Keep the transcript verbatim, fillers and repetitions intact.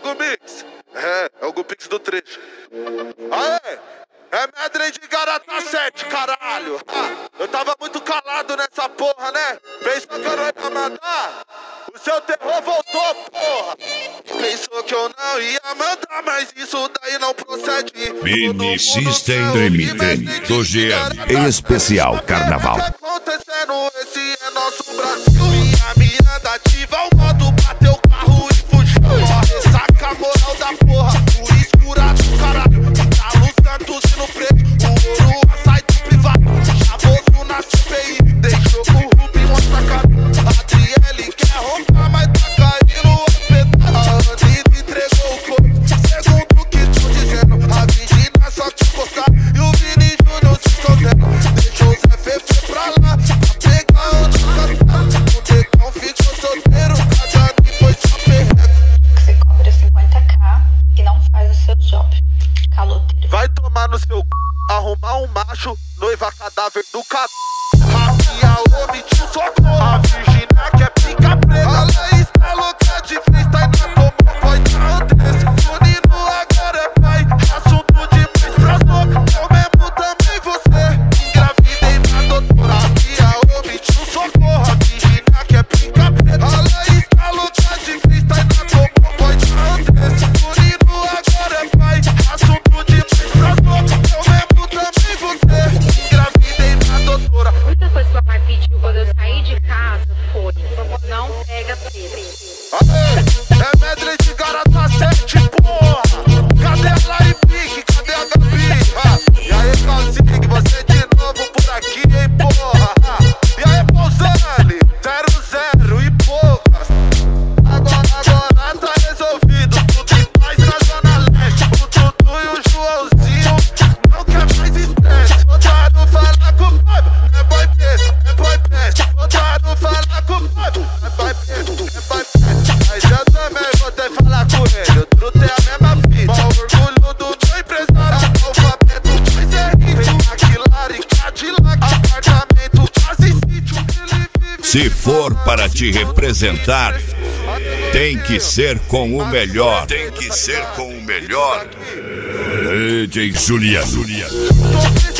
Gumix. É, é o Gumix do trecho. Aê! É medley de Garota sete, caralho. Ah, eu tava muito calado nessa porra, né? Pensou que eu não ia mandar? O seu terror voltou, porra. Pensou que eu não ia mandar, mas isso daí não procede. Mini System Tremiten do G M. Em especial Carnaval. O que tá acontecendo? Esse é nosso Brasil. Minha miranda ativa, o modo bateu o carro e fugiu. Ressaca a moral da porra, por escurado, caralho. Galo Santos e no preto, o ouro sai do privado. Chavoso na C P I, deixou com o Rubinho uma sacada. Adriele quer roubar, mas tá caindo o pedaço. A Anitta entregou o corpo, segundo o que tô dizendo. A Virgínia só quis postar e o Vini Júnior se escondendo. Deixou o Zé Fefe pra lá, pra pegar outro castelo. O Decão ficou solteiro, a Dani foi só perreco. Você cobra cinquenta k e não faz o seu job. Caloteiro. Vai tomar no seu c... arrumar um macho, noiva cadáver do c... Rafinha omitiu socorro. A Virgínia quer pica preta. A Laís tá louca de freestyle na tomou, pode dar desse. O Nino agora é pai, assunto demais pras loucas. Eu mesmo também você, engravidei na doutora. Rafinha omitiu socorro. A Virgínia quer pica preta. A Laís tá louca de freestyle na tomou, pode dar desse. O Nino agora é pai, assunto demais pras loucas. Eu mesmo também você, engravidei na doutora. Muita coisa que o papai pediu quando eu saí de casa foi: não pega Pedro. Aê, é medley de Garota sete, porra. Cadê a Lari Pique? Cadê a Gabi? Ah, e aí, Calzig, você de novo por aqui, hein, porra? Ah, e aí, Pousani, zero zero e poucas. Agora, agora tá resolvido, tudo em paz na Zona Leste. O Dudu e o Joãozinho não quer mais estresse. Voltaram falar com o pai, é boy peso, é boy peste. Voltaram falar com o pai, é boy peso, é boy peste. Mas eu também vou ter que falar com ele. O truto é a mesma fita. Mó orgulho do meu empresário. Alfabeto mais é hit. Tem Aguilar e Cadillac. Apartamento quase sítio que ele vive. Se for para te representar, tem que ser com o melhor. Tem que ser com o melhor. D J Juliano. Tô